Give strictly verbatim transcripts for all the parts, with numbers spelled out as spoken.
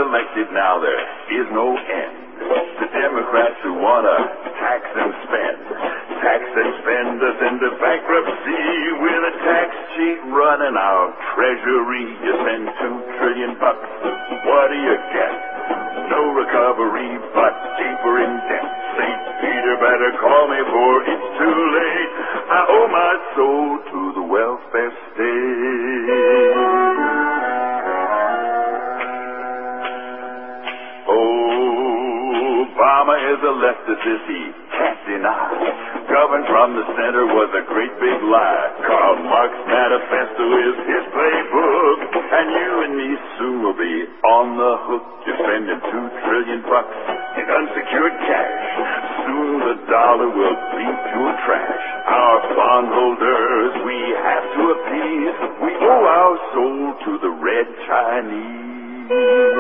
elected now, there is no end. The Democrats who want to tax and spend. Tax and spend us into bankruptcy with a tax cheat running our treasury. You spend two trillion bucks. What do you get? No recovery, but deeper in debt. Saint Peter better call me, for it's too late. I owe my soul to the welfare state. Obama is a leftist, this he can't deny. Governed from the center was a great big lie. Karl Marx's manifesto is his playbook, and you and me soon will be on the hook. You're spending two trillion bucks in unsecured cash. Soon the dollar will be pure trash. Our bondholders we have to appease. We owe our soul to the Red Chinese.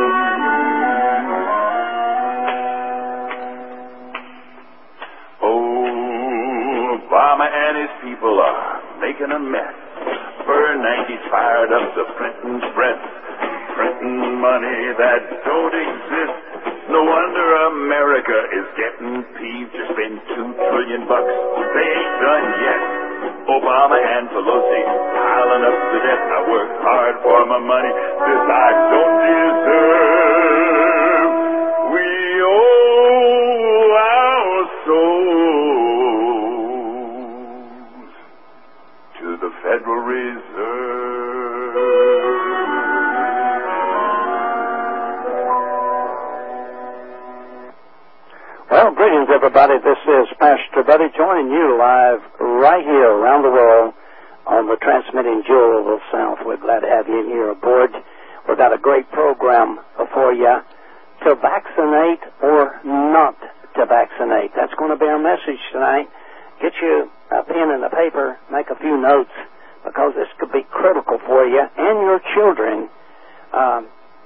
Obama and his people are making a mess. Bernanke's fired up the printing press, printing money that don't exist. No wonder America is getting peeved. You spend two trillion bucks, they ain't done yet. Obama and Pelosi piling up the debt. I work hard for my money, this I don't deserve. We owe our souls to the Federal Reserve. Well, greetings, everybody. This is Pastor Buddy joining you live right here around the world on the transmitting Jewel of the South. We're glad to have you here aboard. We've got a great program for you. To vaccinate or not to vaccinate. That's going to be our message tonight. Get you a pen and a paper, make a few notes, because this could be critical for you and your children. Um,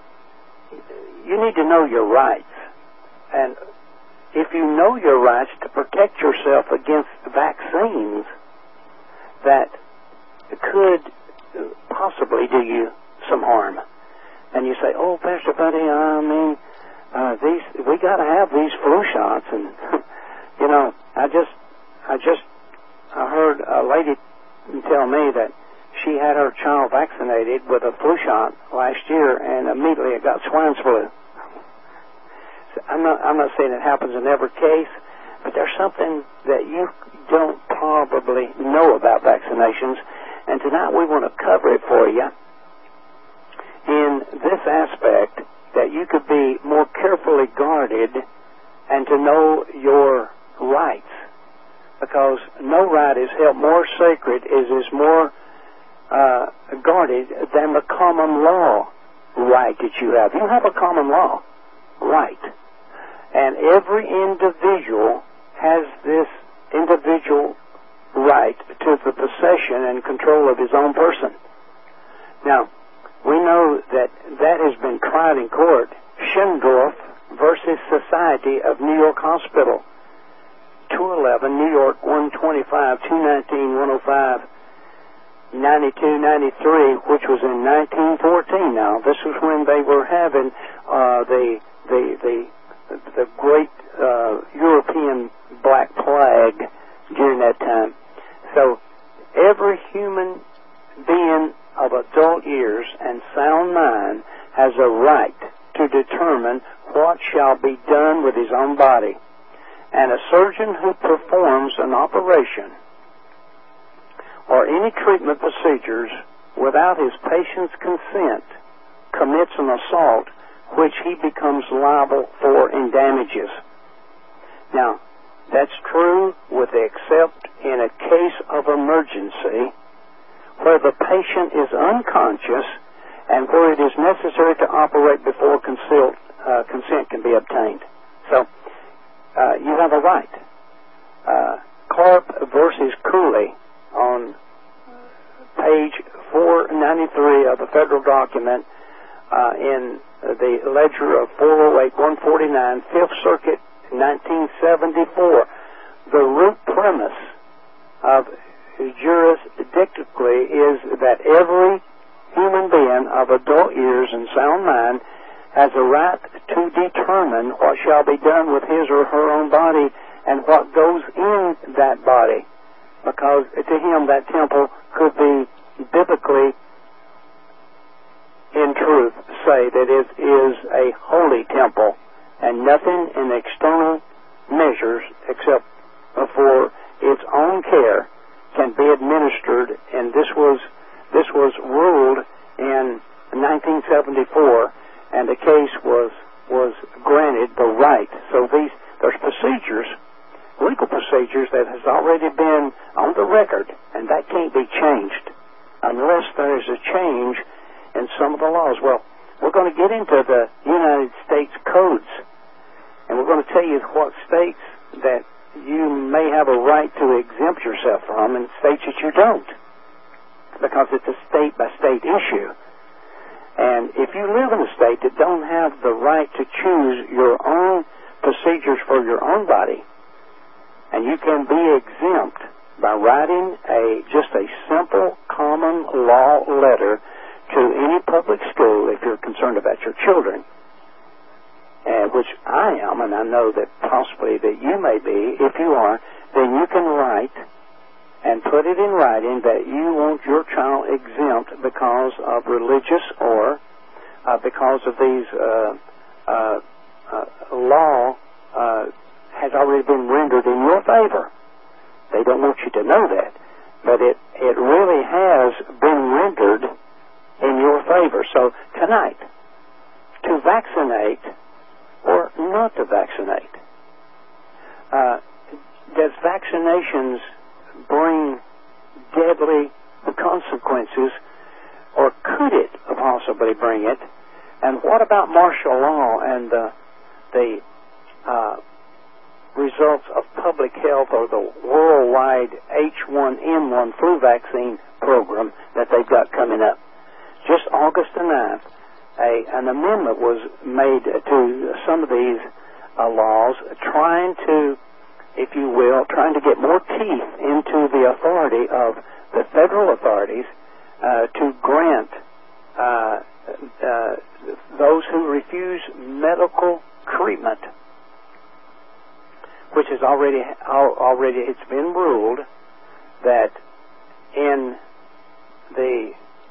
you need to know your rights. And if you know your rights, to protect yourself against vaccines that could possibly do you some harm. And you say, oh, Pastor Buddy, I mean, uh, these we got to have these flu shots. And, you know, I just, I just, I heard a lady tell me that she had her child vaccinated with a flu shot last year, and immediately it got swine flu. I'm not, I'm not saying it happens in every case, but there's something that you don't probably know about vaccinations, and tonight we want to cover it for you in this aspect, that you could be more carefully guarded and to know your rights, because no right is held more sacred, is, is more uh, guarded than the common law right that you have. You have a common law right. And every individual has this individual right to the possession and control of his own person. Now, we know that that has been tried in court. Schindorf versus Society of New York Hospital, two eleven, New York, one twenty-five, two nineteen, one oh five, ninety-two, ninety-three, which was in nineteen fourteen now. This was when they were having uh, the, the, the the great uh, European Black Plague during that time. So every human being of adult years and sound mind has a right to determine what shall be done with his own body. And a surgeon who performs an operation or any treatment procedures without his patient's consent commits an assault which he becomes liable for in damages. Now, that's true with the except in a case of emergency where the patient is unconscious and where it is necessary to operate before consent, uh, consent can be obtained. So, uh, you have a right. Uh, Clark versus Cooley on page four ninety-three of the federal document uh, in the ledger of four oh eight one forty-nine, Fifth Circuit, nineteen seventy-four. The root premise of jurisdictically is that every human being of adult years and sound mind has a right to determine what shall be done with his or her own body and what goes in that body, because to him that temple could be biblically, in truth, say that it is a holy temple, and nothing in external measures except for its own care can be administered. And this was this was ruled in nineteen seventy-four, and the case was was granted the right. So these there's procedures, legal procedures that has already been on the record, and that can't be changed unless there is a change in some of the laws. Well, we're going to get into the United States codes, and we're going to tell you what states that you may have a right to exempt yourself from and states that you don't, because it's a state-by-state issue. And if you live in a state that don't have the right to choose your own procedures for your own body, and you can be exempt by writing a just a simple common law letter to any public school if you're concerned about your children, uh, which I am, and I know that possibly that you may be. If you are, then you can write and put it in writing that you want your child exempt because of religious or uh, because of these uh, uh, uh, law uh, has already been rendered in your favor. They don't want you to know that, but it, it really has been rendered in your favor. So tonight, to vaccinate or not to vaccinate, uh, does vaccinations bring deadly consequences, or could it possibly bring it? And what about martial law and the, the uh, results of public health or the worldwide H one N one flu vaccine program that they've got coming up? Just August the ninth, a, an amendment was made to some of these uh, laws trying to, if you will, trying to get more teeth into the authority of the federal authorities uh, to grant uh, uh, those who refuse medical treatment, which is already already it's been ruled that in the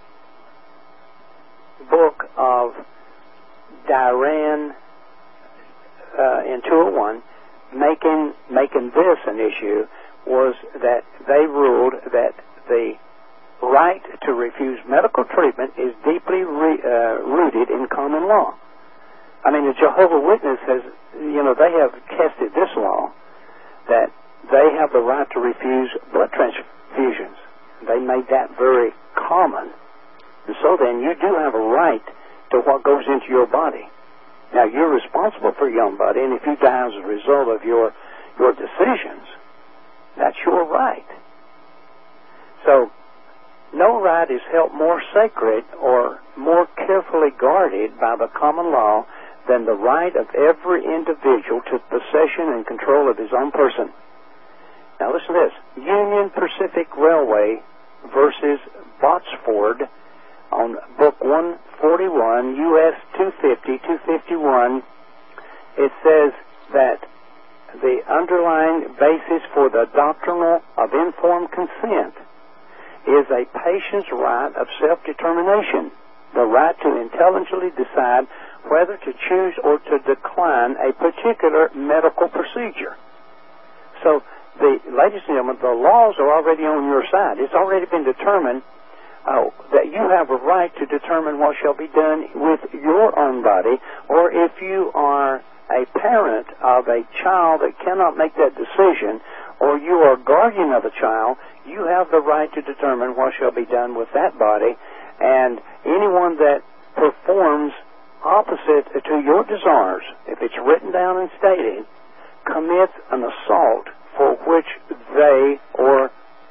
book of Duran uh, in two oh one, making making this an issue was that they ruled that the right to refuse medical treatment is deeply re, uh, rooted in common law. I mean, the Jehovah's Witness has, you know, they have tested this law that they have the right to refuse blood transfusions. They made that very common. And so then you do have a right to what goes into your body. Now, you're responsible for your own body, and if you die as a result of your your decisions, that's your right. So, no right is held more sacred or more carefully guarded by the common law than the right of every individual to possession and control of his own person. Now, listen to this. Union Pacific Railway versus Botsford on Book one forty-one, U S two fifty, two fifty-one, it says that the underlying basis for the doctrine of informed consent is a patient's right of self-determination, the right to intelligently decide whether to choose or to decline a particular medical procedure. So, the, ladies and gentlemen, the laws are already on your side. It's already been determined Uh, that you have a right to determine what shall be done with your own body, or if you are a parent of a child that cannot make that decision, or you are guardian of a child, you have the right to determine what shall be done with that body, and anyone that performs opposite to your desires, if it's written down and stated, commits an assault for which they or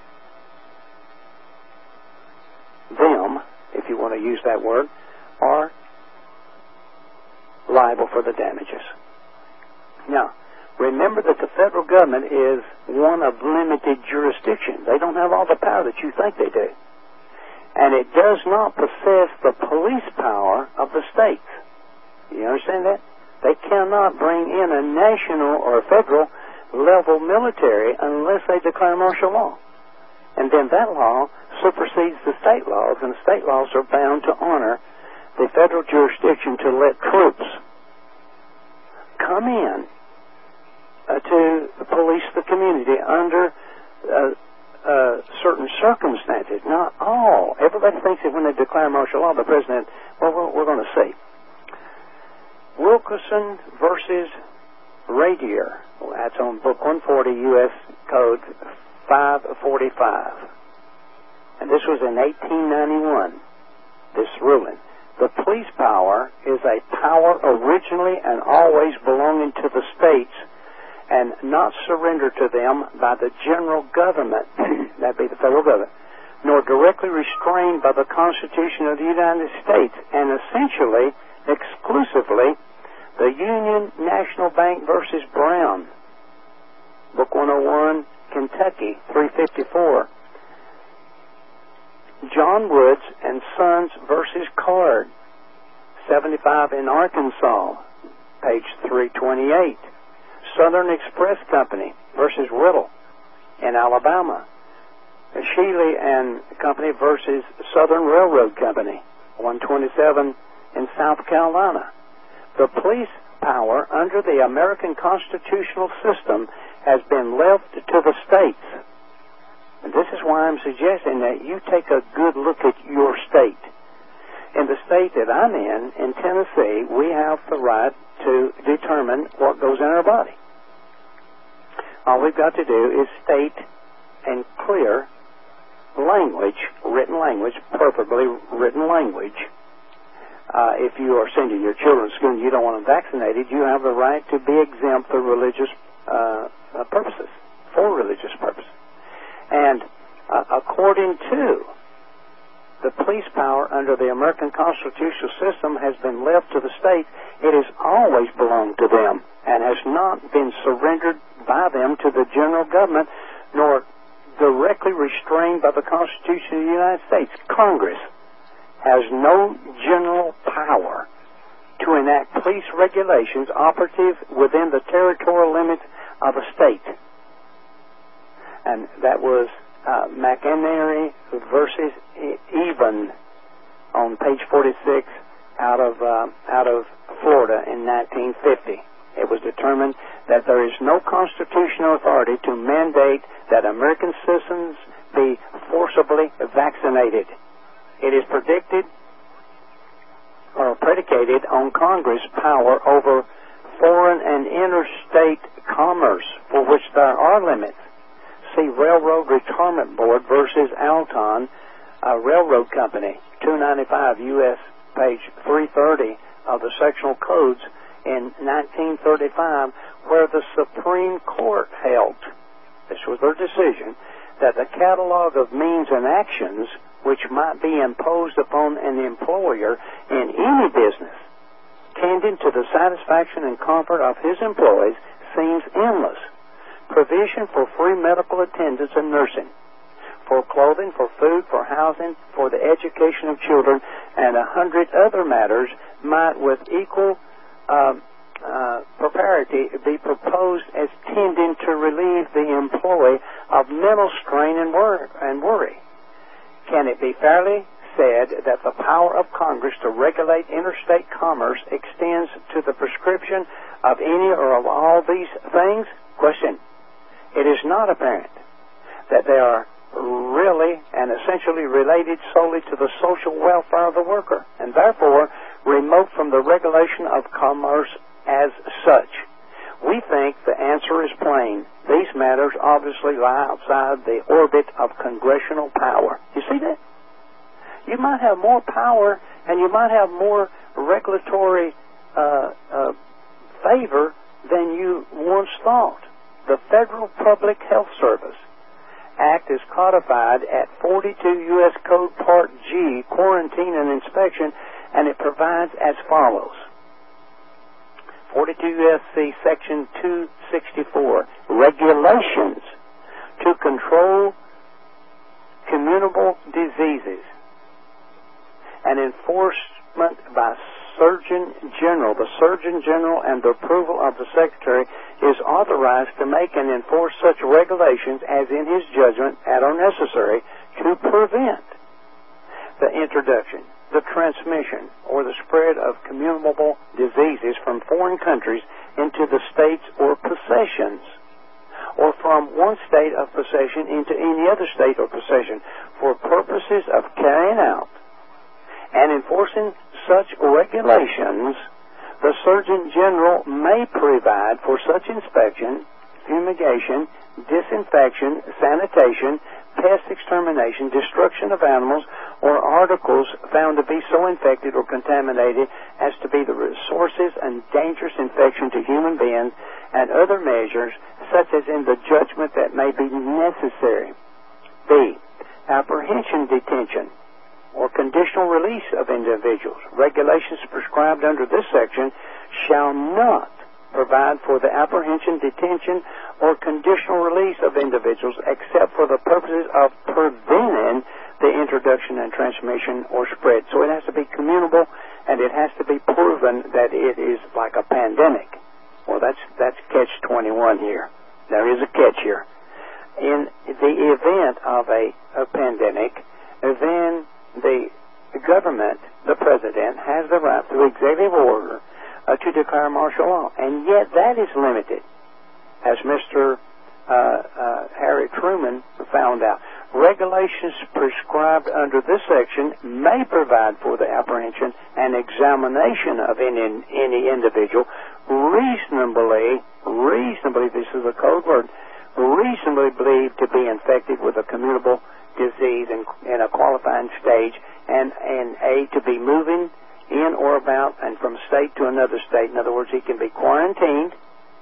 them, if you want to use that word, are liable for the damages. Now, remember that the federal government is one of limited jurisdiction. They don't have all the power that you think they do. And it does not possess the police power of the states. You understand that? They cannot bring in a national or federal level military unless they declare martial law. And then that law supersedes the state laws, and the state laws are bound to honor the federal jurisdiction to let troops come in uh, to police the community under uh, uh, certain circumstances. Not all. Everybody thinks that when they declare martial law, the president, well, we're, we're going to see. Wilkerson versus Radier. Well, that's on Book one forty, U S Code five forty-five. And this was in eighteen ninety-one, this ruling. The police power is a power originally and always belonging to the states and not surrendered to them by the general government, that'd be the federal government, nor directly restrained by the Constitution of the United States, and essentially, exclusively, the Union National Bank versus Brown, Book one oh one, Kentucky, three fifty-four. John Woods and Sons versus Card, seventy-five in Arkansas, page three twenty-eight. Southern Express Company versus Riddle in Alabama. Shealy and Company versus Southern Railroad Company, one twenty-seven in South Carolina. The police power under the American constitutional system has been left to the states. And this is why I'm suggesting that you take a good look at your state. In the state that I'm in, in Tennessee, we have the right to determine what goes in our body. All we've got to do is state in clear language, written language, preferably written language. Uh, if you are sending your children to school and you don't want them vaccinated, you have the right to be exempt for religious uh, uh, purposes, for religious purposes. And uh, according to the police power under the American constitutional system has been left to the states, it has always belonged to them and has not been surrendered by them to the general government, nor directly restrained by the Constitution of the United States. Congress has no general power to enact police regulations operative within the territorial limits of a state. And that was uh, McEnery versus Even on page forty-six out of uh, out of Florida in nineteen fifty. It was determined that there is no constitutional authority to mandate that American citizens be forcibly vaccinated. It is predicted or predicated on Congress' power over foreign and interstate commerce, for which there are limits. See Railroad Retirement Board versus Alton uh, Railroad Company, two ninety-five U S page three thirty of the sectional codes in nineteen thirty-five, where the Supreme Court held, this was their decision, that the catalog of means and actions which might be imposed upon an employer in any business tending to the satisfaction and comfort of his employees seems endless. Provision for free medical attendance and nursing, for clothing, for food, for housing, for the education of children, and a hundred other matters might with equal uh, uh, propriety be proposed as tending to relieve the employee of mental strain and, wor- and worry. Can it be fairly said that the power of Congress to regulate interstate commerce extends to the prescription of any or of all these things? Question. It is not apparent that they are really and essentially related solely to the social welfare of the worker, and therefore remote from the regulation of commerce as such. We think the answer is plain. These matters obviously lie outside the orbit of congressional power. You see that? You might have more power and you might have more regulatory uh, uh, favor than you once thought. The Federal Public Health Service Act is codified at forty-two U S Code Part G, Quarantine and Inspection, and it provides as follows. forty-two U S C Section two sixty-four, regulations to control communicable diseases and enforcement by Surgeon General. The Surgeon General and the approval of the Secretary is authorized to make and enforce such regulations as in his judgment are necessary to prevent the introduction, the transmission, or the spread of communicable diseases from foreign countries into the states or possessions, or from one state of possession into any other state or possession, for purposes of carrying out and enforcing such regulations. The Surgeon General may provide for such inspection, fumigation, disinfection, sanitation, pest extermination, destruction of animals, or articles found to be so infected or contaminated as to be the sources and dangerous infection to human beings, and other measures such as in the judgment that may be necessary. B. Apprehension, detention, or conditional release of individuals. Regulations prescribed under this section shall not provide for the apprehension, detention, or conditional release of individuals except for the purposes of preventing the introduction and transmission or spread. So it has to be communicable, and it has to be proven that it is like a pandemic. Well, that's that's catch twenty-one here. There is a catch here. In the event of a, a pandemic, then the government, the president, has the right through executive order uh, to declare martial law. And yet that is limited, as Mister Uh, uh, Harry Truman found out. Regulations prescribed under this section may provide for the apprehension and examination of any, any individual reasonably, reasonably, this is a code word, reasonably believed to be infected with a communicable disease in, in a qualifying stage, and, and A, to be moving in or about and from state to another state. In other words, he can be quarantined,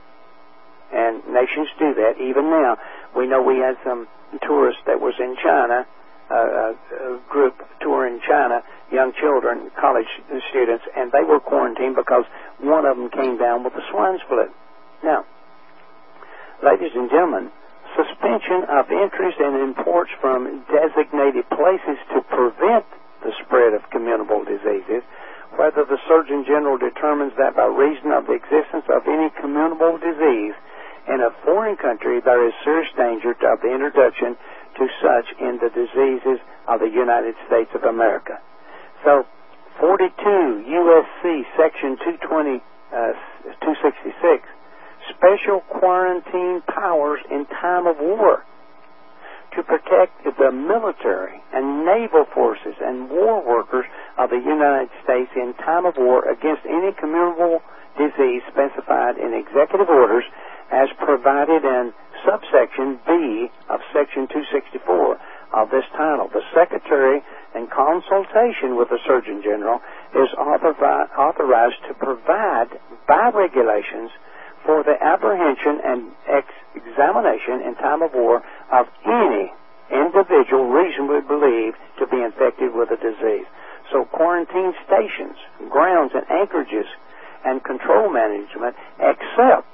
and nations do that. Even now, we know we had some tourists that was in China, uh, a group tour in China, young children, college students, and they were quarantined because one of them came down with the swine flu. Now, ladies and gentlemen, suspension of entries and imports from designated places to prevent the spread of communicable diseases, whether the Surgeon General determines that by reason of the existence of any communicable disease in a foreign country there is serious danger of the introduction to such in the diseases of the United States of America. So, forty-two U S C Section two twenty, uh, two sixty-six, special quarantine powers in time of war to protect the military and naval forces and war workers of the United States in time of war against any communicable disease specified in executive orders as provided in subsection B of Section two sixty-four of this title. The Secretary, in consultation with the Surgeon General, is authorized to provide by regulations for the apprehension and ex- examination in time of war of any individual reasonably believed to be infected with a disease. So quarantine stations, grounds, and anchorages and control management, except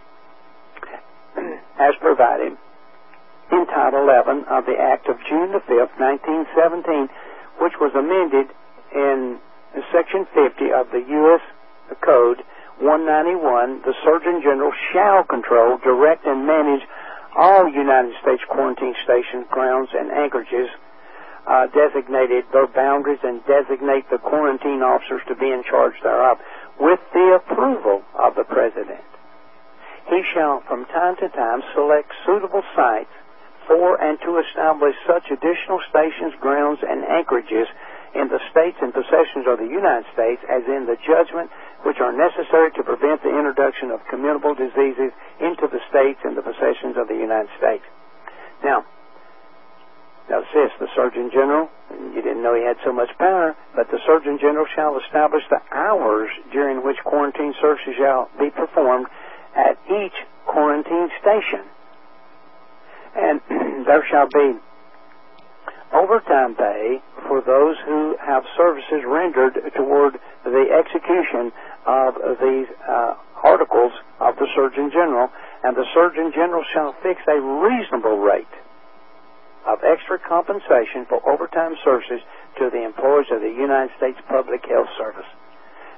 as provided in Title eleven of the Act of June the fifth, nineteen seventeen, which was amended in Section fifty of the U S Code one ninety-one, the Surgeon General shall control, direct, and manage all United States quarantine stations, grounds, and anchorages, uh, designated their boundaries, and designate the quarantine officers to be in charge thereof, with the approval of the President. He shall, from time to time, select suitable sites for and to establish such additional stations, grounds, and anchorages in the states and possessions of the United States as in the judgment which are necessary to prevent the introduction of communicable diseases into the states and the possessions of the United States. Now, notice this, the Surgeon General, you didn't know he had so much power, but the Surgeon General shall establish the hours during which quarantine services shall be performed at each quarantine station. And there shall be overtime pay for those who have services rendered toward the execution of these uh, articles of the Surgeon General, and the Surgeon General shall fix a reasonable rate of extra compensation for overtime services to the employees of the United States Public Health Service.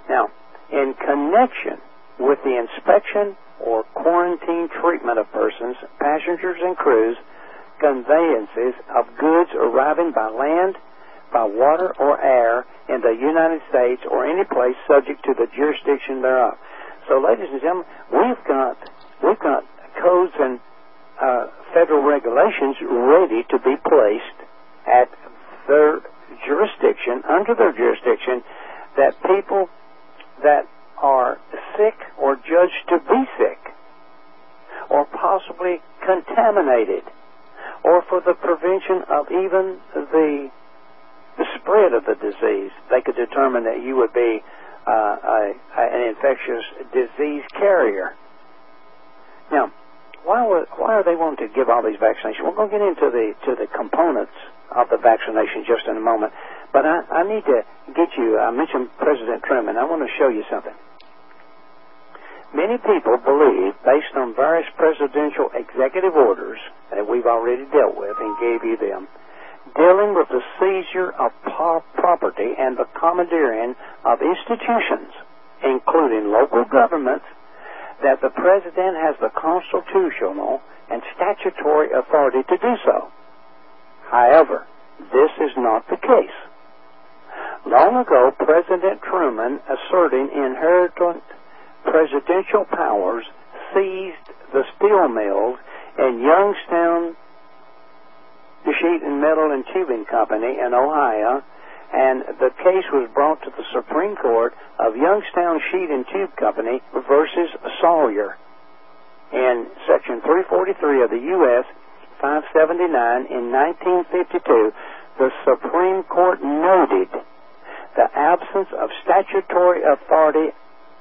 Now, in connection with the inspection or quarantine treatment of persons, passengers and crews, conveyances of goods arriving by land, by water or air in the United States or any place subject to the jurisdiction thereof. So, ladies and gentlemen, we've got we've got codes and uh, federal regulations ready to be placed at their jurisdiction, under their jurisdiction, that people that are sick or judged to be sick, or possibly contaminated, or for the prevention of even the the spread of the disease, they could determine that you would be uh, a, a, an infectious disease carrier. Now, why, would, why are they wanting to give all these vaccinations? We're going to get into the to the components of the vaccination just in a moment, but I, I need to get you, I mentioned President Truman. I want to show you something. Many people believe, based on various presidential executive orders that we've already dealt with and gave you them, dealing with the seizure of property and the commandeering of institutions, including local governments, that the President has the constitutional and statutory authority to do so. However, this is not the case. Long ago, President Truman, asserting inherent presidential powers, seized the steel mills in Youngstown Sheet and Metal and Tubing Company in Ohio, and the case was brought to the Supreme Court of Youngstown Sheet and Tube Company versus Sawyer. In Section three forty-three of the U S five seventy-nine in nineteen fifty-two, the Supreme Court noted the absence of statutory authority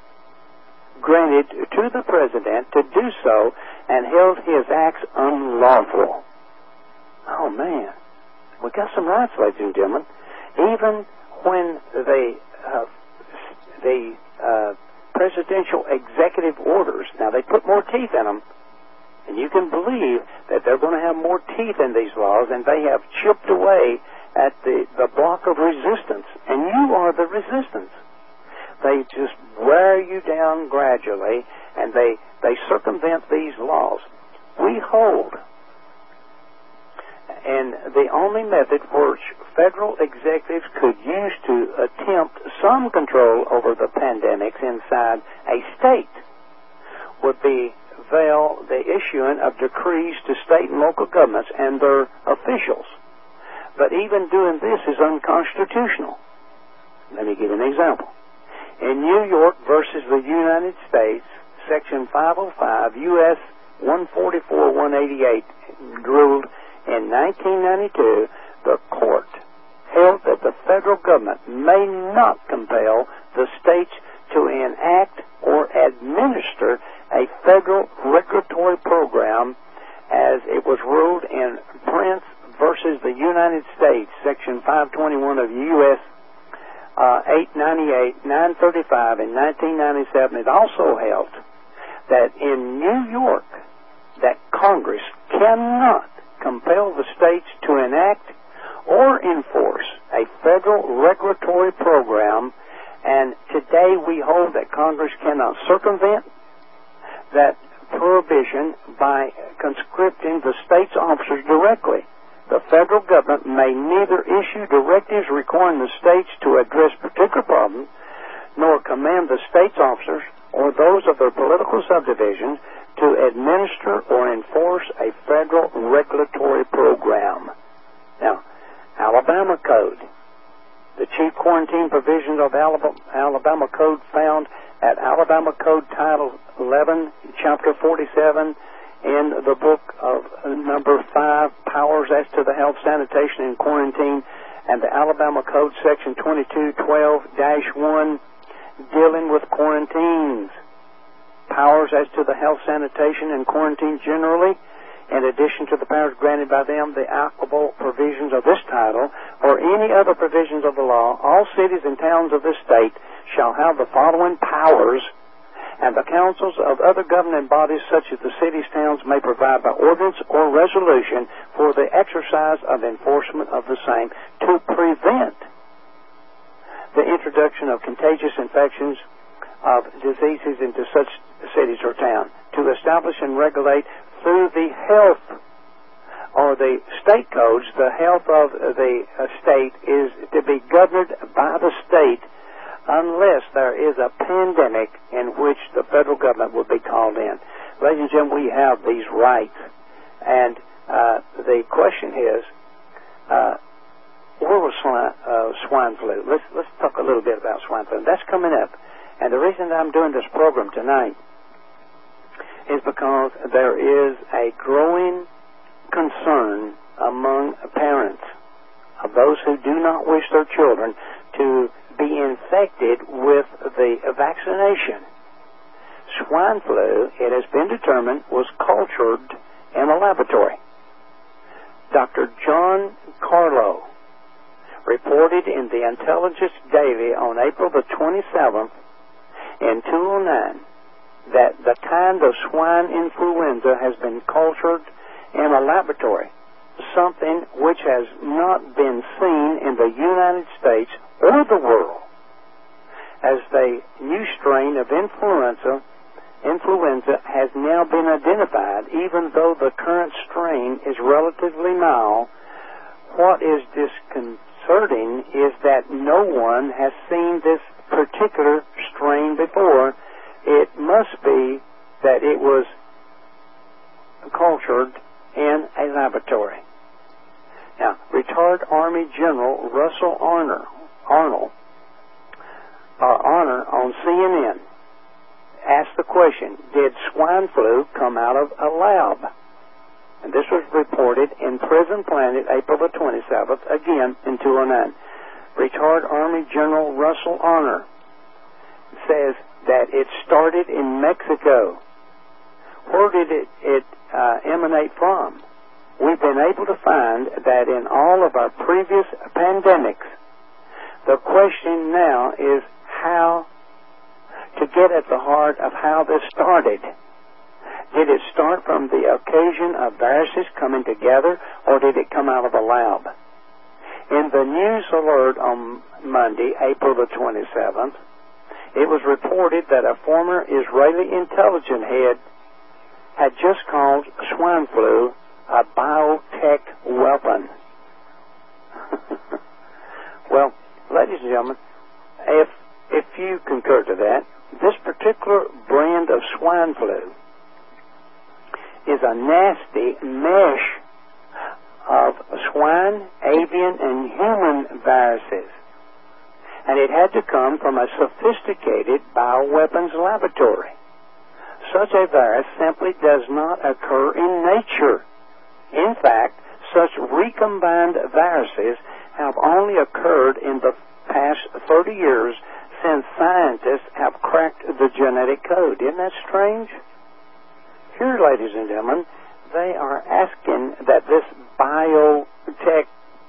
granted to the President to do so and held his acts unlawful. Oh, man. We got some rights, ladies and gentlemen. Even when the, uh, the uh, presidential executive orders, now they put more teeth in them, and you can believe that they're going to have more teeth in these laws, and they have chipped away at the, the block of resistance. And you are the resistance. They just wear you down gradually, and they, they circumvent these laws. We hold, and the only method which federal executives could use to attempt some control over the pandemics inside a state would be via the issuing of decrees to state and local governments and their officials. But even doing this is unconstitutional. Let me give an example. In New York versus the United States, Section five oh five, U S one forty-four one eighty-eight, ruled in nineteen ninety-two, the court held that the federal government may not compel the states to enact or administer a federal regulatory program, as it was ruled in Prince versus the United States, Section five twenty-one of U S Uh, eight ninety-eight, nine thirty-five, in nineteen ninety-seven. It also held that in New York, that Congress cannot compel the states to enact or enforce a federal regulatory program, and today we hold that Congress cannot circumvent that prohibition by conscripting the state's officers directly. The federal government may neither issue directives requiring the states to address particular problems, nor command the state's officers or those of their political subdivisions to administer or enforce a federal regulatory program. Now, Alabama Code. The chief quarantine provisions of Alabama, Alabama Code found at Alabama Code Title eleven, Chapter forty-seven, in the book of number five, Powers as to the Health, Sanitation, and Quarantine, and the Alabama Code Section twenty-two twelve dash one, dealing with quarantines. Powers as to the health, sanitation, and quarantine generally, in addition to the powers granted by them, the applicable provisions of this title, or any other provisions of the law, all cities and towns of this state shall have the following powers, and the councils of other governing bodies such as the cities, towns, may provide by ordinance or resolution for the exercise of enforcement of the same to prevent the introduction of contagious infections of diseases into such cities or towns, to establish and regulate through the health or the state codes. The health of the uh, state is to be governed by the state unless there is a pandemic in which the federal government would be called in. Ladies and gentlemen, we have these rights. And uh, the question is, uh, where was swine, uh, swine flu? Let's, let's talk a little bit about swine flu. That's coming up. And the reason that I'm doing this program tonight is because there is a growing concern among parents of those who do not wish their children to be infected with the vaccination. Swine flu, it has been determined, was cultured in a laboratory. Doctor John Carlo reported in the Intelligence Daily on April the twenty-seventh in two oh nine that the kind of swine influenza has been cultured in a laboratory, something which has not been seen in the United States or the world, as the new strain of influenza influenza has now been identified. Even though the current strain is relatively mild, what is disconcerting is that no one has seen this particular strain before. It must be that it was cultured in a laboratory. Now, retired Army General Russell Arner, Arnold, or Arner on C N N asked the question, did swine flu come out of a lab? And this was reported in Prison Planet, April the twenty-seventh, again in two oh nine. Retired Army General Russell Arner says that it started in Mexico. Where did it, it uh, emanate from? We've been able to find that in all of our previous pandemics, the question now is how to get at the heart of how this started. Did it start from the occasion of viruses coming together, or did it come out of a lab? In the news alert on Monday, April the twenty-seventh, it was reported that a former Israeli intelligence head had just called swine flu a biotech weapon. Well, ladies and gentlemen, if if you concur to that, this particular brand of swine flu is a nasty mesh of swine, avian, and human viruses. And it had to come from a sophisticated bioweapons laboratory. Such a virus simply does not occur in nature. In fact, such recombined viruses have only occurred in the past thirty years since scientists have cracked the genetic code. Isn't that strange? Here, ladies and gentlemen, they are asking that this biotech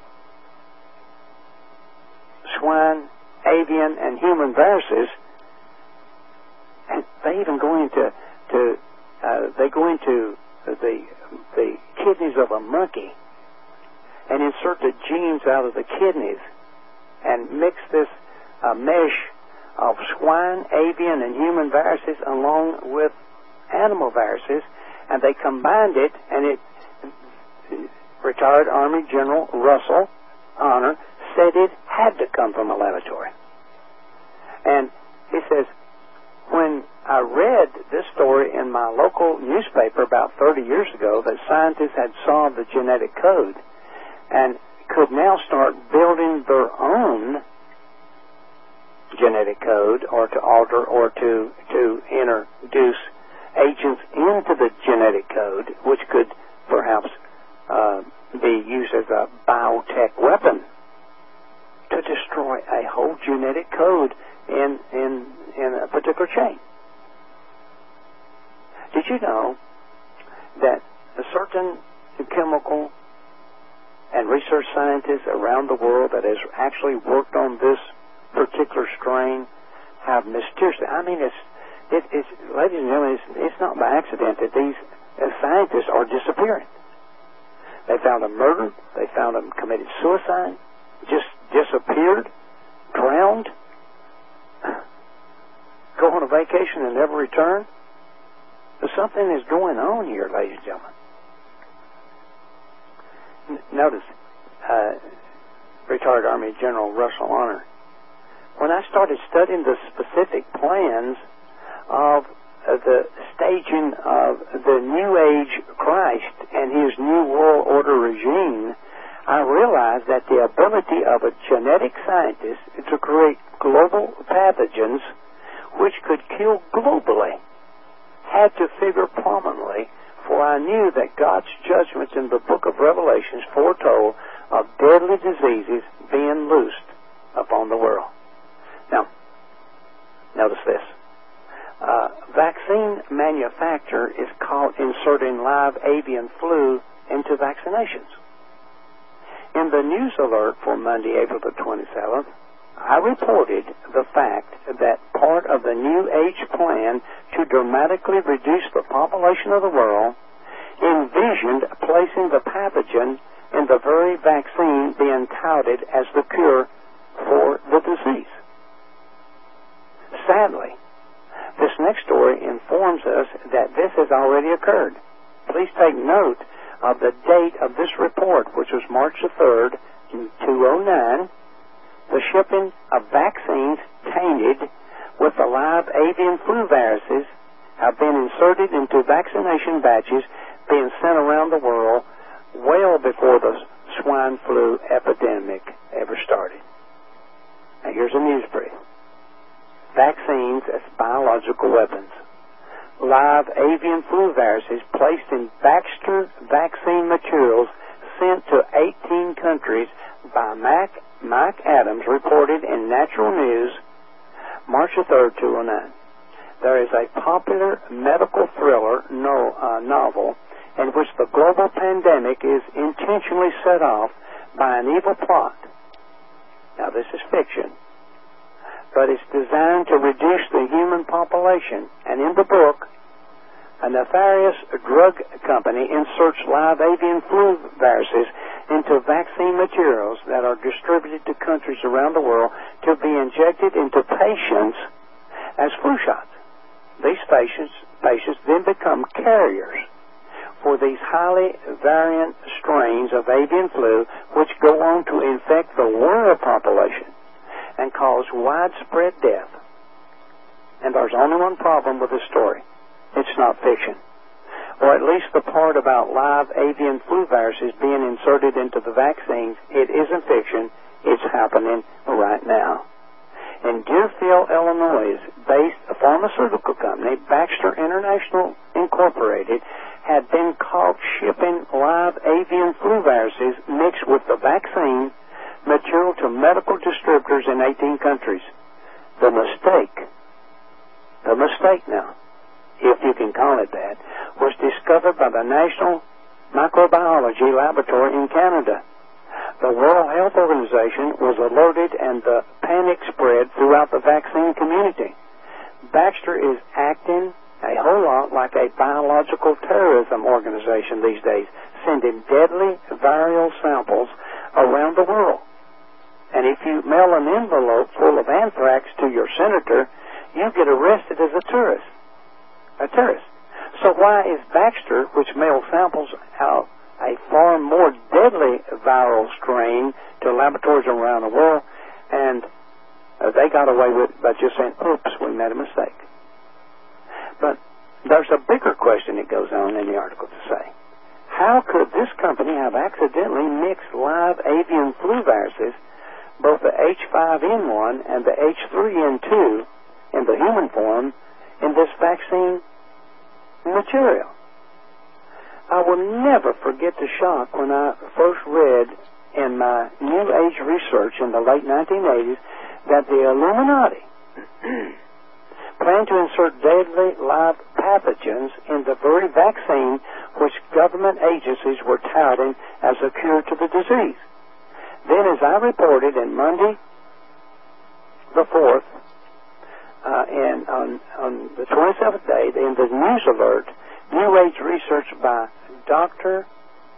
swine, avian, and human viruses, and they even go into to uh, they go into the the kidneys of a monkey and insert the genes out of the kidneys and mix this uh, mesh of swine, avian, and human viruses along with animal viruses, and they combined it, and it retired Army General Russell Honor said it had to come from a laboratory. And he says, when I read this story in my local newspaper about thirty years ago, that scientists had solved the genetic code and could now start building their own genetic code, or to alter or to to introduce agents into the genetic code, which could perhaps uh, be used as a biotech weapon to destroy a whole genetic code in in in a particular chain. Did you know that a certain chemical and research scientists around the world that has actually worked on this particular strain have mysteriously, I mean, it's, it, it's ladies and gentlemen, it's, it's not by accident that these uh, scientists are disappearing. They found them murdered, they found them committed suicide, just disappeared, drowned, go on a vacation and never return? But something is going on here, ladies and gentlemen. N- notice, uh, retired Army General Russell Honor, when I started studying the specific plans of uh, the staging of the New Age Christ and his New World Order regime, I realized that the ability of a genetic scientist to create global pathogens which could kill globally had to figure prominently, for I knew that God's judgments in the book of Revelations foretold of deadly diseases being loosed upon the world. Now, notice this. Uh, vaccine manufacturer is caught inserting live avian flu into vaccinations. In the news alert for Monday, April the twenty-seventh, I reported the fact that part of the New Age plan to dramatically reduce the population of the world envisioned placing the pathogen in the very vaccine being touted as the cure for the disease. Sadly, this next story informs us that this has already occurred. Please take note of the date of this report, which was March the third, in two oh nine. The shipping of vaccines tainted with the live avian flu viruses have been inserted into vaccination batches being sent around the world well before the swine flu epidemic ever started. Now here's a news brief. Vaccines as biological weapons. Live avian flu viruses placed in Baxter vaccine materials sent to eighteen countries by Mac, Mike Adams reported in Natural News March the third, two oh nine. There is a popular medical thriller no, uh, novel in which the global pandemic is intentionally set off by an evil plot. Now this is fiction, but it's designed to reduce the human population. And in the book, a nefarious drug company inserts live avian flu viruses into vaccine materials that are distributed to countries around the world to be injected into patients as flu shots. These patients, patients then become carriers for these highly variant strains of avian flu, which go on to infect the world population and cause widespread death. And there's only one problem with this story. It's not fiction. Or at least the part about live avian flu viruses being inserted into the vaccines, it isn't fiction. It's happening right now. In Deerfield, Illinois-based pharmaceutical company, Baxter International Incorporated, had been caught shipping live avian flu viruses mixed with the vaccine material to medical distributors in eighteen countries. The mistake, the mistake now, if you can call it that, was discovered by the National Microbiology Laboratory in Canada. The World Health Organization was alerted and the panic spread throughout the vaccine community. Baxter is acting a whole lot like a biological terrorism organization these days, sending deadly viral samples around the world. And if you mail an envelope full of anthrax to your senator, you get arrested as a tourist. A terrorist. So why is Baxter, which mails samples out a far more deadly viral strain to laboratories around the world, and uh, they got away with it by just saying, oops, we made a mistake. But there's a bigger question that goes on in the article to say, how could this company have accidentally mixed live avian flu viruses, both the H five N one and the H three N two, in the human form, in this vaccine material? I will never forget the shock when I first read in my New Age research in the late nineteen eighties that the Illuminati planned to insert deadly live pathogens in the very vaccine which government agencies were touting as a cure to the disease. Then, as I reported in Monday the fourth, uh, and on, on the twenty-seventh day, in the news alert, New Age research by Doctor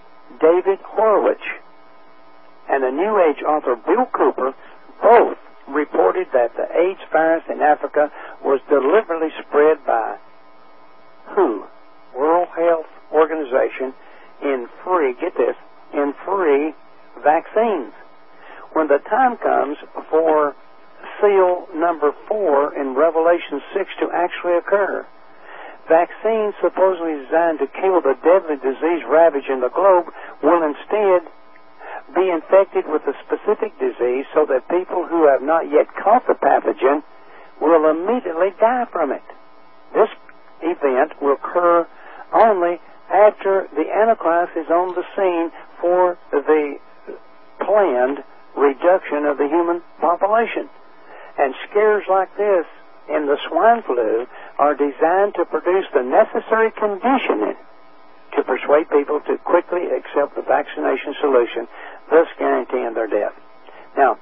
David Horowitz and a New Age author, Bill Cooper, both reported that the AIDS virus in Africa was deliberately spread by W H O, World Health Organization, in free, get this, in free vaccines. When the time comes for seal number four in Revelation six to actually occur, vaccines supposedly designed to kill the deadly disease ravaging the globe will instead be infected with a specific disease so that people who have not yet caught the pathogen will immediately die from it. This event will occur only after the Antichrist is on the scene for the planned reduction of the human population. And scares like this in the swine flu are designed to produce the necessary conditioning to persuade people to quickly accept the vaccination solution, thus guaranteeing their death. Now,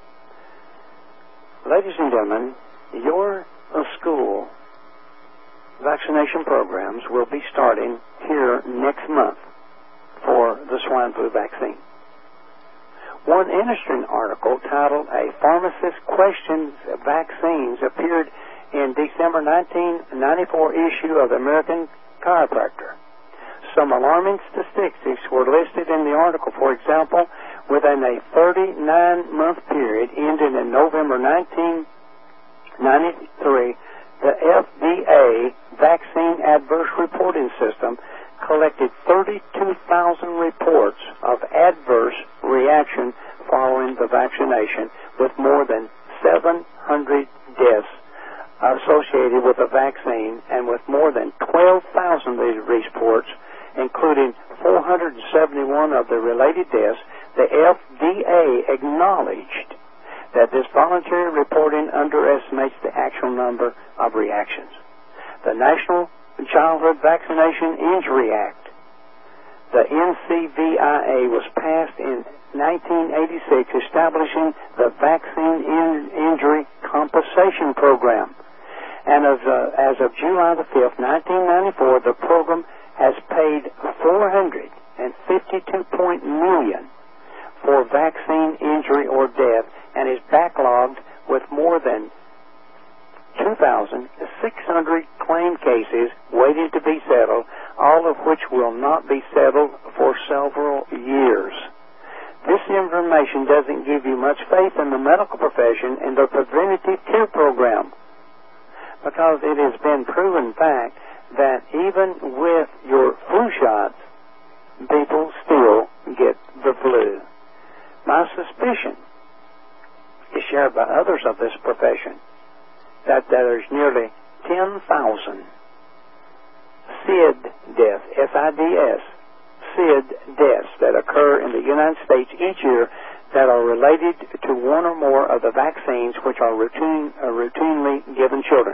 ladies and gentlemen, your uh, school vaccination programs will be starting here next month for the swine flu vaccine. One interesting article titled "A Pharmacist Questions Vaccines" appeared in December nineteen ninety-four issue of the American Chiropractor. Some alarming statistics were listed in the article. For example, within a thirty-nine month period ending in November nineteen ninety-three, the F D A Vaccine Adverse Reporting System collected thirty-two thousand reports of adverse reaction following the vaccination, with more than seven hundred deaths associated with the vaccine, and with more than twelve thousand of these reports, including four hundred seventy-one of the related deaths, the F D A acknowledged that this voluntary reporting underestimates the actual number of reactions. The National Childhood Vaccination Injury Act, the N C V I A, was passed in nineteen eighty-six, establishing the Vaccine in Injury Compensation Program. And as, uh, as of July the fifth, nineteen ninety-four, the program has paid four hundred fifty-two point million dollars for vaccine injury or death, and is backlogged with more than two thousand six hundred claim cases waiting to be settled, all of which will not be settled for several years. This information doesn't give you much faith in the medical profession and the preventative care program, because it has been proven fact that even with your flu shots, people still get the flu. My suspicion is shared by others of this profession that there's nearly ten thousand S I D deaths, S I D S, S I D deaths that occur in the United States each year that are related to one or more of the vaccines which are routine, uh, routinely given children.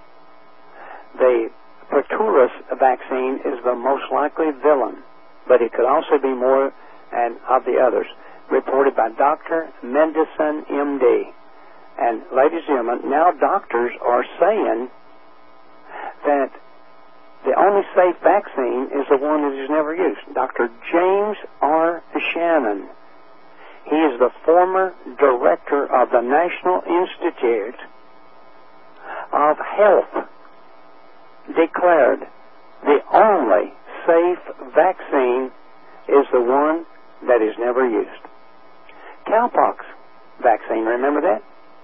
The Pertussis vaccine is the most likely villain, but it could also be more and of the others, reported by Doctor Mendelssohn, M D. And ladies and gentlemen, now doctors are saying that the only safe vaccine is the one that is never used. Doctor James R. Shannon, he is the former director of the National Institute of Health, declared the only safe vaccine is the one that is never used. Cowpox vaccine, remember that?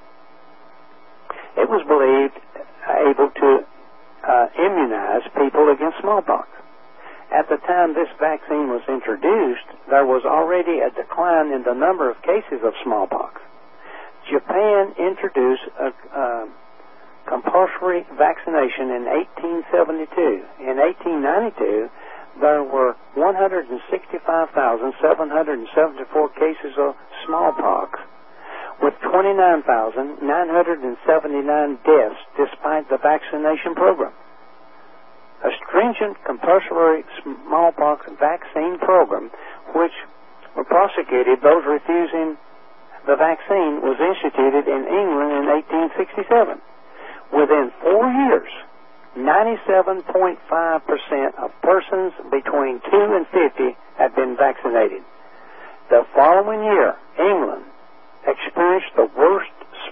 It was believed able to uh, immunize people against smallpox. At the time this vaccine was introduced, there was already a decline in the number of cases of smallpox. Japan introduced a uh, compulsory vaccination in eighteen seventy-two. In eighteen ninety-two, there were one hundred sixty-five thousand seven hundred seventy-four cases of smallpox, with twenty-nine thousand nine hundred seventy-nine deaths despite the vaccination program. A stringent compulsory smallpox vaccine program, which prosecuted those refusing the vaccine, was instituted in England in eighteen sixty-seven. Within four years, ninety-seven point five percent of persons between two and fifty had been vaccinated. The following year, England experienced the worst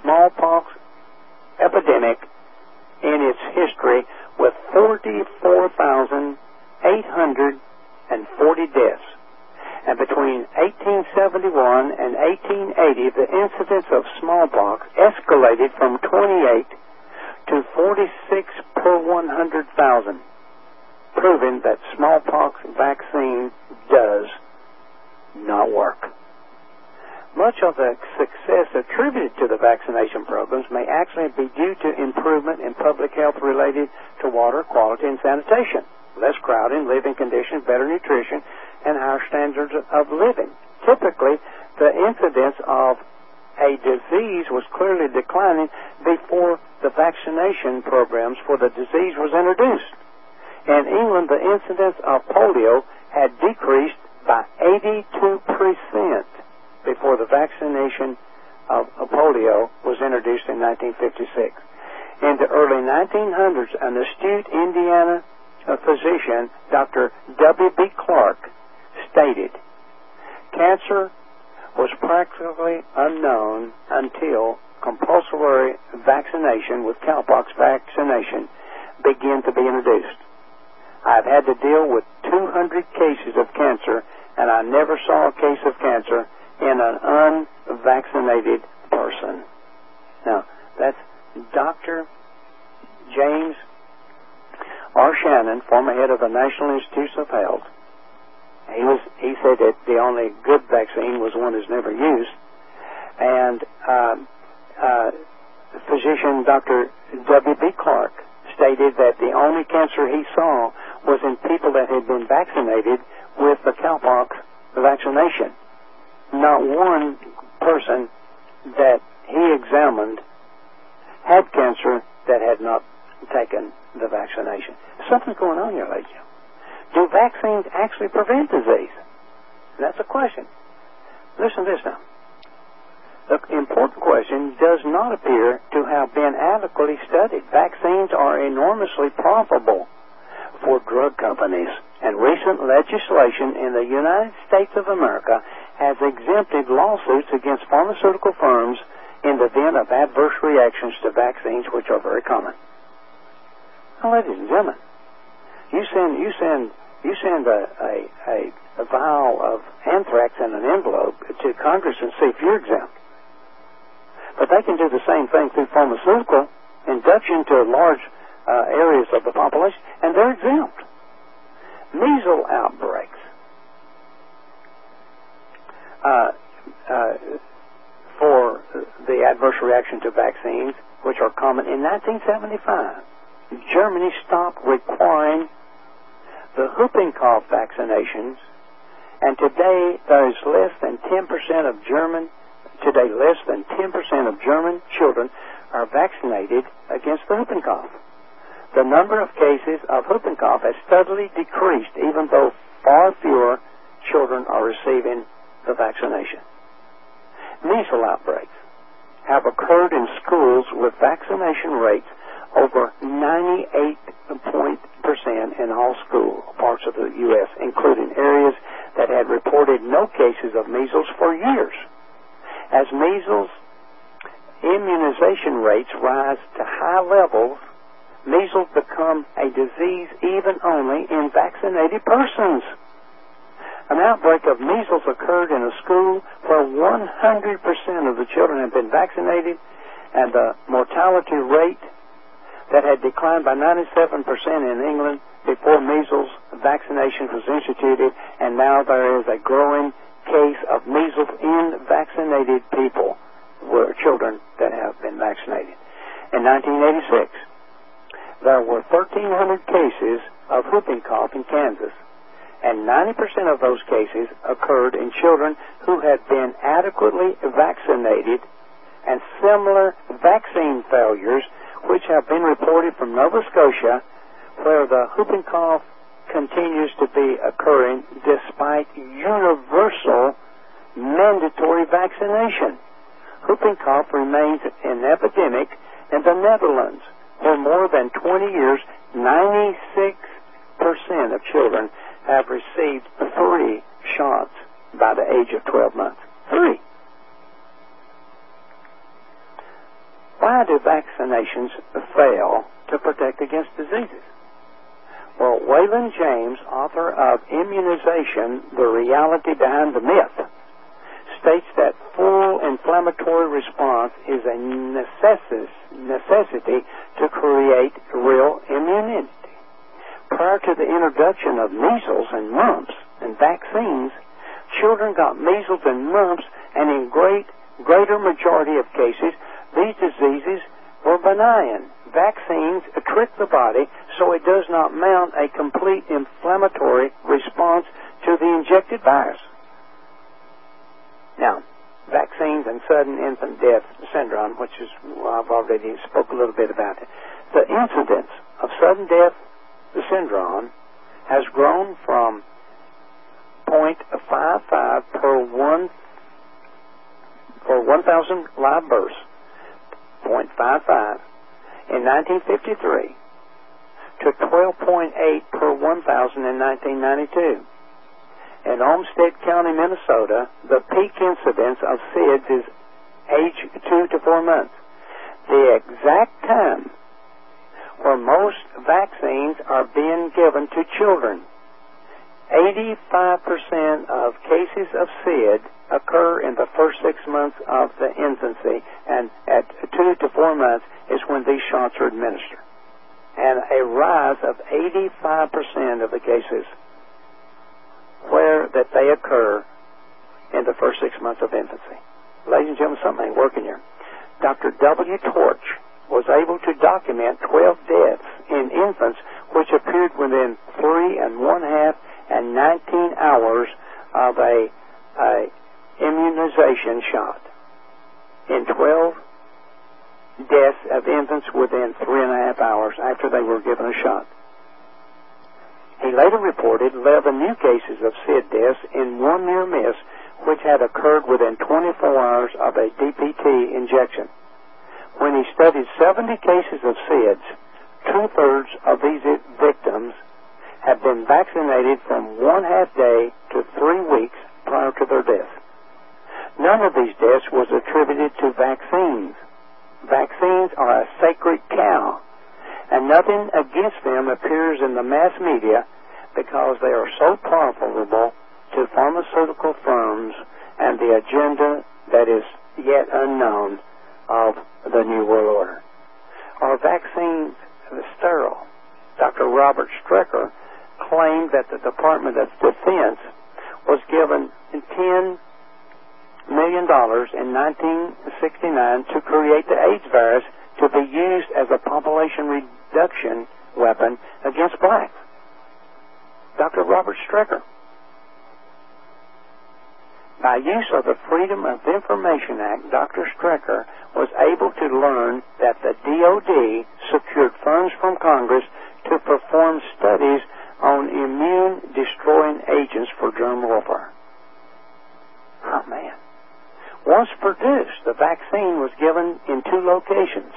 smallpox epidemic in its history, with forty-four thousand eight hundred forty deaths. And between eighteen seventy-one and eighteen eighty, the incidence of smallpox escalated from twenty-eight to forty-six per one hundred thousand, proving that smallpox vaccine does not work. Much of the success attributed to the vaccination programs may actually be due to improvement in public health related to water quality and sanitation, less crowding, living conditions, better nutrition, and higher standards of living. Typically, the incidence of a disease was clearly declining before the vaccination programs for the disease was introduced. In England, the incidence of polio had decreased by eighty-two percent before the vaccination of polio was introduced in nineteen fifty-six. In the early nineteen hundreds, an astute Indiana physician, Doctor W B Clark, stated, "Cancer was practically unknown until compulsory vaccination with cowpox vaccination began to be introduced. I've had to deal with two hundred cases of cancer, and I never saw a case of cancer in an unvaccinated person." Now, that's Doctor James R. Shannon, former head of the National Institutes of Health. He was he said that the only good vaccine was one that's never used. And uh, uh, physician Doctor W B Clark stated that the only cancer he saw was in people that had been vaccinated with the cowpox vaccination. Not one person that he examined had cancer that had not taken the vaccination. Something's going on here, ladies and gentlemen. Do vaccines actually prevent disease? That's a question. Listen to this now. The important question does not appear to have been adequately studied. Vaccines are enormously profitable for drug companies, and recent legislation in the United States of America has exempted lawsuits against pharmaceutical firms in the event of adverse reactions to vaccines, which are very common. Now, ladies and gentlemen, you send you send you send a, a, a, a vial of anthrax in an envelope to Congress and see if you're exempt. But they can do the same thing through pharmaceutical induction to large uh, areas of the population, and they're exempt. Measles outbreaks. Uh, uh, for the adverse reaction to vaccines, which are common. In nineteen seventy-five, Germany stopped requiring the whooping cough vaccinations, and today there is less than ten percent of German, today less than ten percent of German children are vaccinated against the whooping cough. The number of cases of whooping cough has steadily decreased, even though far fewer children are receiving the vaccination. Measles outbreaks have occurred in schools with vaccination rates over ninety-eight percent in all school parts of the U S, including areas that had reported no cases of measles for years. As measles immunization rates rise to high levels, measles become a disease even only in vaccinated persons. An outbreak of measles occurred in a school where one hundred percent of the children had been vaccinated, and the mortality rate that had declined by ninety-seven percent in England before measles vaccination was instituted, and now there is a growing case of measles in vaccinated people, were children that have been vaccinated. In nineteen eighty-six, there were thirteen hundred cases of whooping cough in Kansas, and ninety percent of those cases occurred in children who had been adequately vaccinated, and similar vaccine failures which have been reported from Nova Scotia, where the whooping cough continues to be occurring despite universal mandatory vaccination. Whooping cough remains an epidemic in the Netherlands, where more than twenty years, ninety-six percent of children have received three shots by the age of twelve months. Three. vaccinations fail to protect against diseases? Well, Waylon James, author of Immunization, The Reality Behind the Myth, states that full inflammatory response is a necessis, necessity to create real immunity. Prior to the introduction of measles and mumps and vaccines, children got measles and mumps, and in great greater majority of cases, these diseases were benign. Vaccines trick the body so it does not mount a complete inflammatory response to the injected virus. Now, vaccines and sudden infant death syndrome, which is, I've already spoke a little bit about it. The incidence of sudden death syndrome has grown from zero point five five per one for one thousand live births, zero point five five, in nineteen fifty-three to twelve point eight per one thousand in nineteen ninety-two. In Olmsted County, Minnesota, the peak incidence of S I D S is age two to four months. The exact time where most vaccines are being given to children. eighty-five percent of cases of S I D occur in the first six months of the infancy, and at two to four months is when these shots are administered. And a rise of eighty-five percent of the cases where that they occur in the first six months of infancy. Ladies and gentlemen, something ain't working here. Doctor W. Torch was able to document twelve deaths in infants which appeared within three and one half and nineteen hours of a, a immunization shot. In twelve deaths of infants within three and a half hours after they were given a shot. He later reported eleven new cases of S I D deaths in one near miss, which had occurred within twenty-four hours of a D P T injection. When he studied seventy cases of S I D S, two-thirds of these victims had been vaccinated from one half day to three weeks prior to their death. None of these deaths was attributed to vaccines. Vaccines are a sacred cow, and nothing against them appears in the mass media because they are so profitable to pharmaceutical firms and the agenda that is yet unknown of the New World Order. Are vaccines sterile? Doctor Robert Strecker claimed that the Department of Defense was given ten million dollars in nineteen sixty-nine to create the AIDS virus to be used as a population reduction weapon against blacks. Doctor Robert Strecker. By use of the Freedom of Information Act, Doctor Strecker was able to learn that the D O D secured funds from Congress to perform studies on immune-destroying agents for germ warfare. Oh, man. Once produced, the vaccine was given in two locations.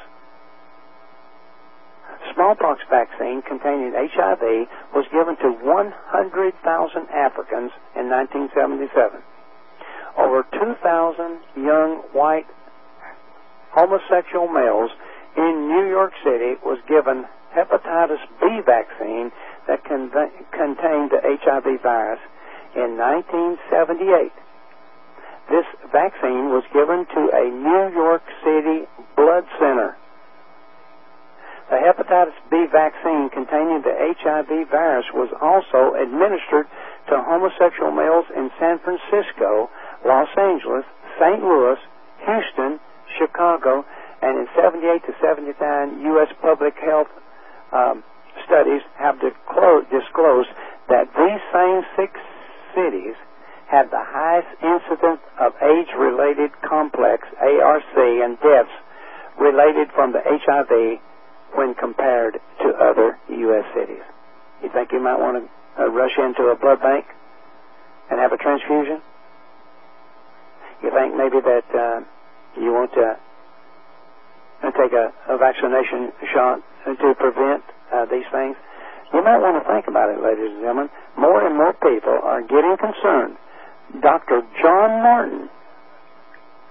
Smallpox vaccine containing H I V was given to one hundred thousand Africans in nineteen seventy-seven. Over two thousand young white homosexual males in New York City was given hepatitis B vaccine that con- contained the H I V virus in nineteen seventy-eight. This vaccine was given to a New York City blood center. The hepatitis B vaccine containing the H I V virus was also administered to homosexual males in San Francisco, Los Angeles, Saint Louis, Houston, Chicago, and in seventy-eight to seventy-nine U S public health um, studies have disclosed that these same six cities had the highest incidence of age-related complex, A R C, and deaths related from the H I V when compared to other U S cities. You think you might want to uh, rush into a blood bank and have a transfusion? You think maybe that uh, you want to uh, take a, a vaccination shot to prevent uh, these things? You might want to think about it, ladies and gentlemen. More and more people are getting concerned. Doctor John Martin,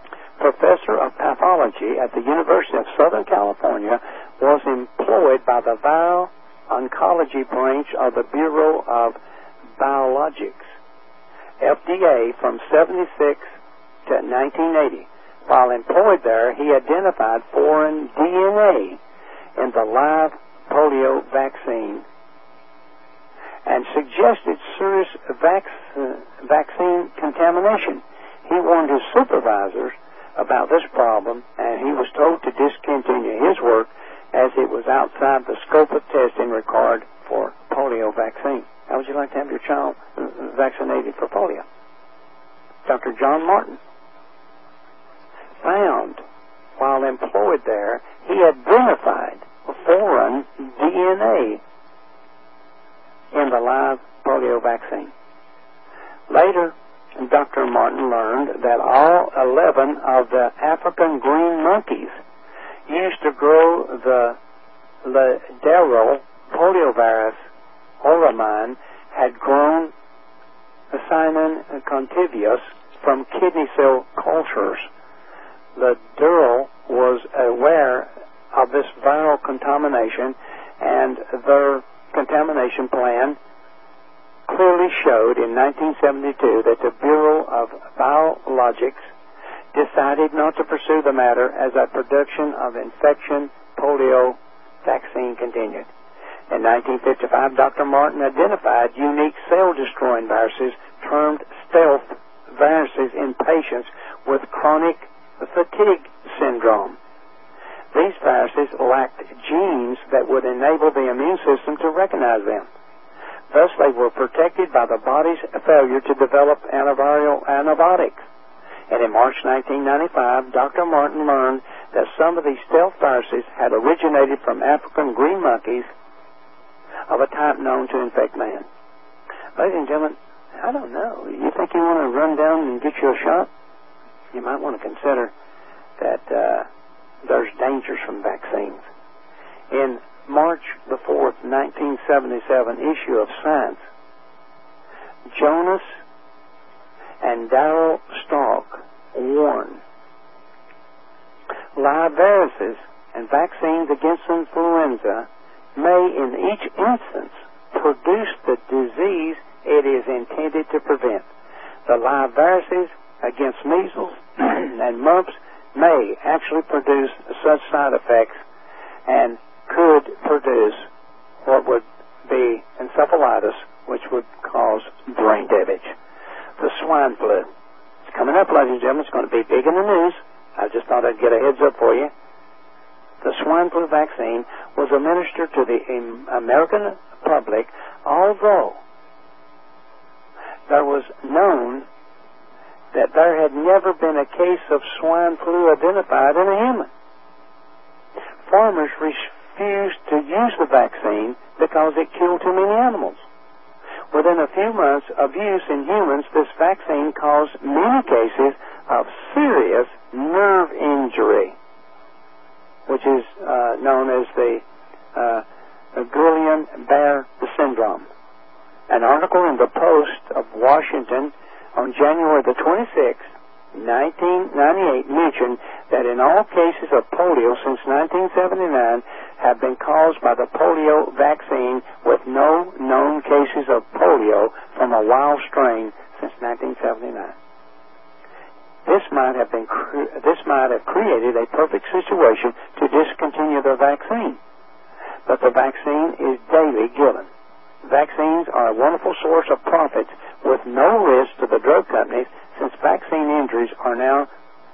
professor of pathology at the University of Southern California, was employed by the viral oncology branch of the Bureau of Biologics, F D A, from seventy-six to nineteen eighty. While employed there, he identified foreign D N A in the live polio vaccine and suggested serious vac- vaccine contamination. He warned his supervisors about this problem, and he was told to discontinue his work as it was outside the scope of testing required for polio vaccine. How would you like to have your child vaccinated for polio? Doctor John Martin found, while employed there, he identified foreign D N A in the live polio vaccine. Later, Doctor Martin learned that all eleven of the African green monkeys used to grow the Ladero poliovirus oramine had grown Cynon contagious from kidney cell cultures. Ladero was aware of this viral contamination, and their contamination plan clearly showed in nineteen seventy-two that the Bureau of Biologics decided not to pursue the matter as a production of infection polio vaccine continued. In nineteen fifty-five, Doctor Martin identified unique cell-destroying viruses termed stealth viruses in patients with chronic fatigue syndrome. These viruses lacked genes that would enable the immune system to recognize them. Thus, they were protected by the body's failure to develop antiviral antibiotics. And in March nineteen ninety-five, Doctor Martin learned that some of these stealth viruses had originated from African green monkeys of a type known to infect man. Ladies and gentlemen, I don't know. You think you want to run down and get you a shot? You might want to consider that uh, there's dangers from vaccines. In March the fourth, nineteen seventy-seven issue of Science, Jonas and Darrell Stark warn live viruses and vaccines against influenza may in each instance produce the disease it is intended to prevent. The live viruses against measles and mumps may actually produce such side effects and could produce what would be encephalitis, which would cause brain damage. The swine flu. It's coming up, ladies and gentlemen. It's going to be big in the news. I just thought I'd get a heads up for you. The swine flu vaccine was administered to the American public, although there was known that there had never been a case of swine flu identified in a human. Farmers refused to use the vaccine because it killed too many animals. Within a few months of use in humans, this vaccine caused many cases of serious nerve injury, which is uh, known as the uh, Guillain-Barré syndrome. An article in the Post of Washington on January the twenty-sixth, nineteen ninety-eight mentioned that in all cases of polio since nineteen seventy-nine have been caused by the polio vaccine, with no known cases of polio from a wild strain since nineteen seventy-nine. This might have been cre- this might have created a perfect situation to discontinue the vaccine, but the vaccine is daily given. Vaccines are a wonderful source of profits with no risk to the drug companies, since vaccine injuries are now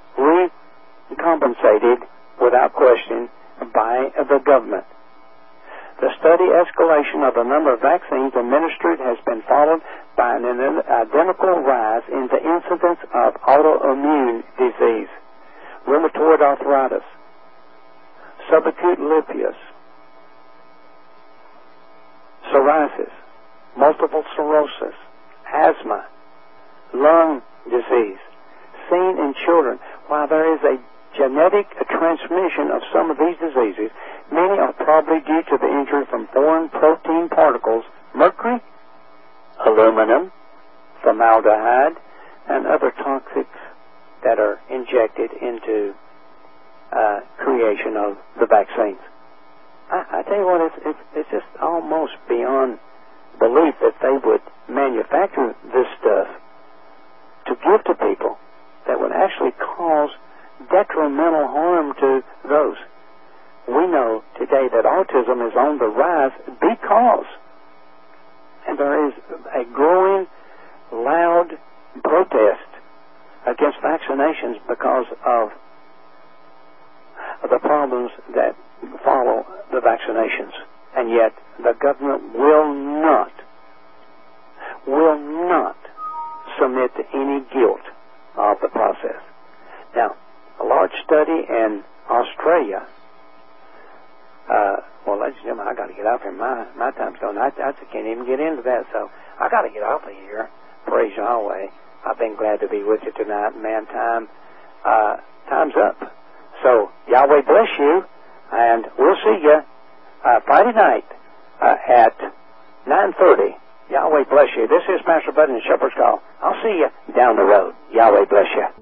recompensated without question by the government. The steady escalation of the number of vaccines administered has been followed by an identical rise in the incidence of autoimmune disease, rheumatoid arthritis, subacute lupus, psoriasis, multiple sclerosis, asthma, lung disease, seen in children. While there is a genetic transmission of some of these diseases, many are probably due to the injury from foreign protein particles, mercury, aluminum, formaldehyde, and other toxic that are injected into uh, creation of the vaccines. I, I tell you what, it's, it's, it's just almost beyond belief that they would manufacture this stuff to give to people that would actually cause detrimental harm to those. We know today that autism is on the rise because, and there is a growing loud protest against vaccinations because of the problems that follow the vaccinations. And yet the government will not, will not submit to any guilt of the process. Now, a large study in Australia, uh, well, ladies and gentlemen, I got to get off here. My, my time's gone. I, I can't even get into that, so I got to get off of here. Praise Yahweh. I've been glad to be with you tonight. Man, time, uh, time's up. So, Yahweh bless you, and we'll see you uh, Friday night uh, at nine thirty. Yahweh bless you. This is Pastor Bud and Shepherd's Call. I'll see you down the road. Yahweh bless you.